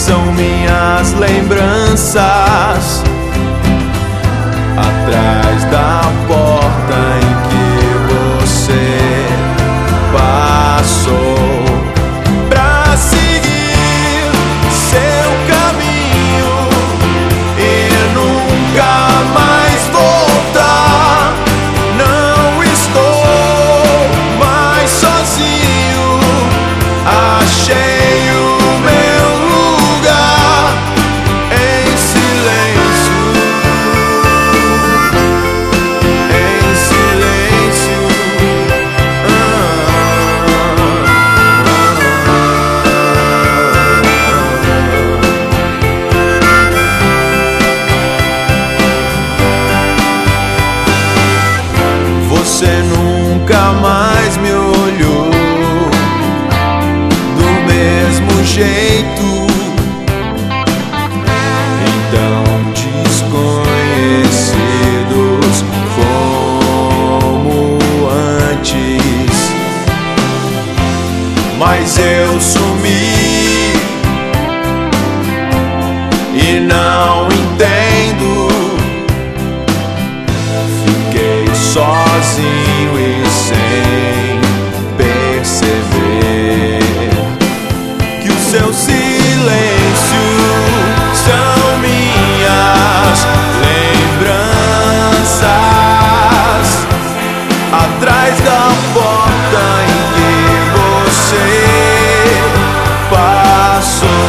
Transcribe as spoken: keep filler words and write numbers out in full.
são minhas lembranças atrás da porta em que você passou pra seguir seu caminho e nunca mais voltar. Não estou mais sozinho, achei o meu lugar em silêncio, em silêncio. Ah, Você nunca mais me olhou do mesmo jeito. Então desconhecidos como antes, mas eu sumi e não entendo. Fiquei sozinho e sem perceber que o seu silêncio são minhas lembranças atrás da porta em que você passou.